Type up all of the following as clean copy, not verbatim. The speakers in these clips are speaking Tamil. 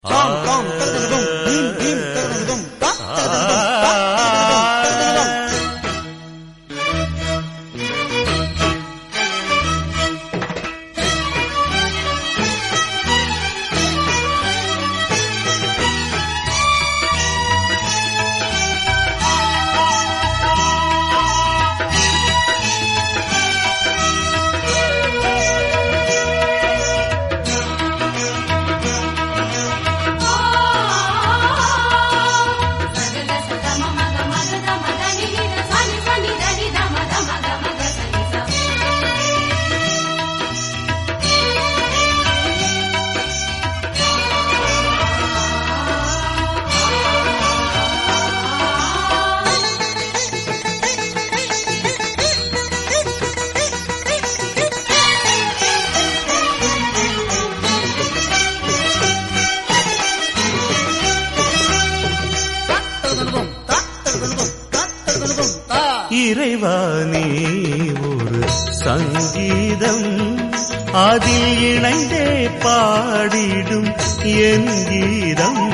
இறைவானே ஒரு சங்கீதம் அதில் இணைந்தே பாடிடும் என் கீதம்.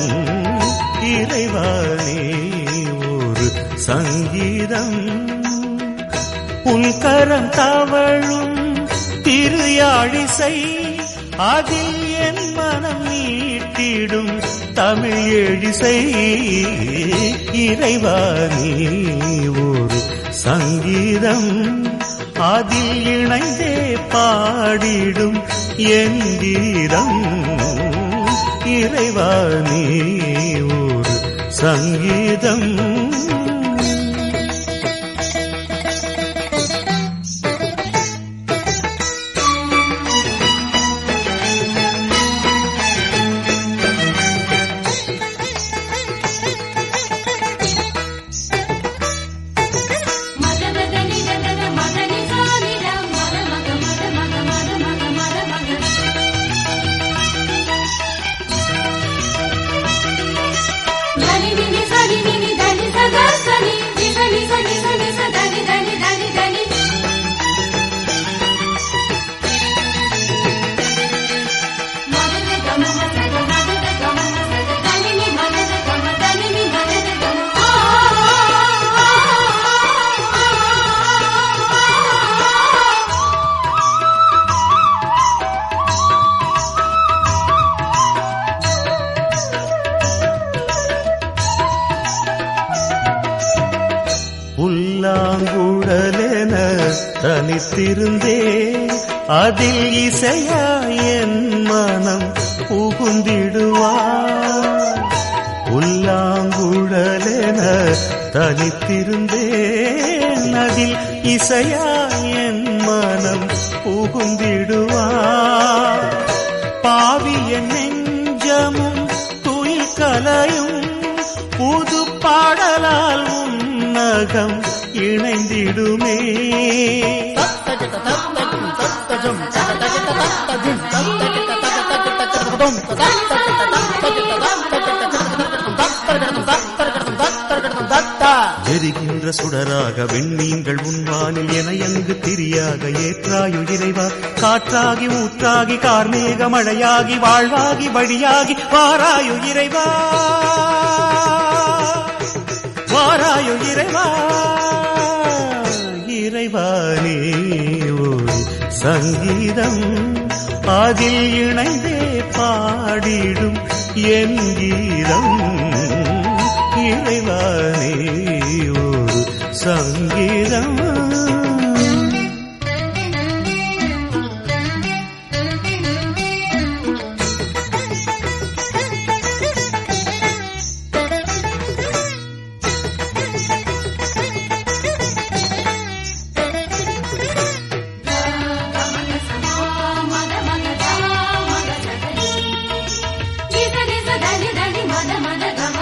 இறைவானே ஒரு சங்கீதம் உன் கரம் தவழும் திருயாழிசை அதில் என் மனம் நீட்டிடும் தமிழ் எழிசை. இறைவானே ஒரு சங்கீதம் அதில் இணைந்தே பாடிடும் என் கீதம். இறைவானே ஒரு சங்கீதம். புல்லாங்குழலென தனித்திருந்தே அதில் இசையா என் மனம் புகுந்திடுவார். புல்லாங்குழலென தனித்திருந்தே அதில் இசையா என் மனம் புகுந்திடுவார். பாவிய நெஞ்சமும் துயில் கலையும் புது பாடலால் உன்னகம் இணைந்திடுமே. எரிகின்ற சுடராக வெண்ணீங்கள் உன்வானில் என எங்கு திரியாக ஏற்றாயு இறைவா. காற்றாகி ஊற்றாகி கார்மேக மழையாகி வாழ்வாகி வழியாகி வாராயு இறைவா. வாராயு இறைவா. இறைவானே ஒரு சங்கீதம் அதில் இணைந்தே பாடிடும் என் கீதம். இறைவானே ஒரு சங்கீதம். Mada mada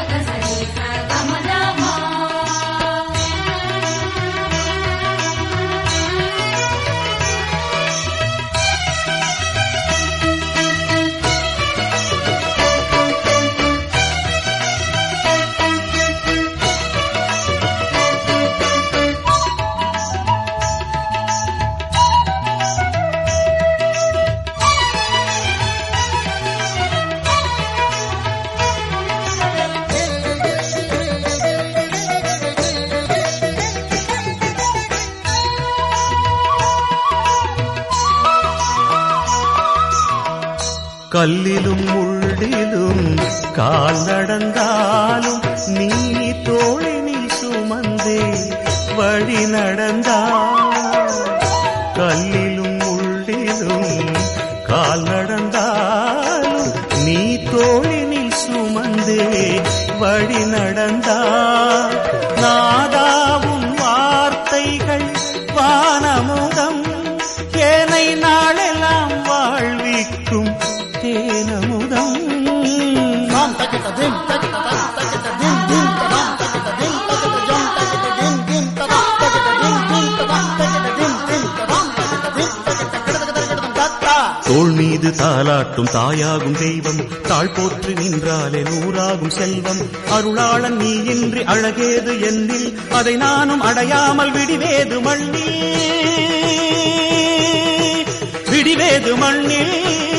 கல்லிலும் முள்ளிலும் கால் நடந்தாலும் நீ தோளினில் சுமந்தே வழி நடந்தால். கல்லிலும் முள்ளிலும் கால் நடந்தாலும் நீ தோளினில் சுமந்தே வழி நடந்தால். நாதாவும் வார்த்தைகள் வானமுதம் ஏனை நாளெல்லாம் வாழ்விக்கும் தேனமுதம். தோள் மீது தாலாட்டும் தாயாகும் தெய்வம் தாழ் போற்றி நின்றாலே நூறாகும் செல்வம். அருளாளன் நீ இன்றி அழகேது என்னில் அதை நானும் அடையாமல் விடிவேது மண்ணில் விடிவேது மண்ணில்.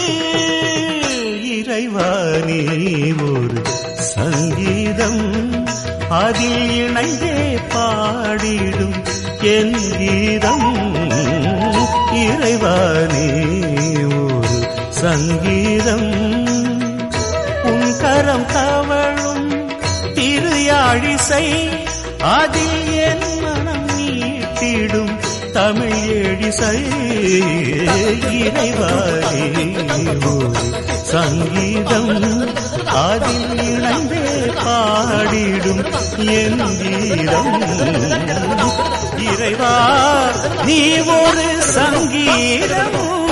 இறைவா நீ ஒரு சங்கீதம் அதில் இணைந்தே பாடிடும் என் கீதம். இறைவா நீ ஒரு சங்கீதம் உன் கரம் தவழும் திரு யாழிசை அதில் என் மனம் நீட்டிடும் தமிழ் எழிசை. இறைவா நீ ஒரு சங்கீதம் அதில் இணைந்தே பாடிடும் என் கீதம். இறைவா நீ ஒரு சங்கீதம்.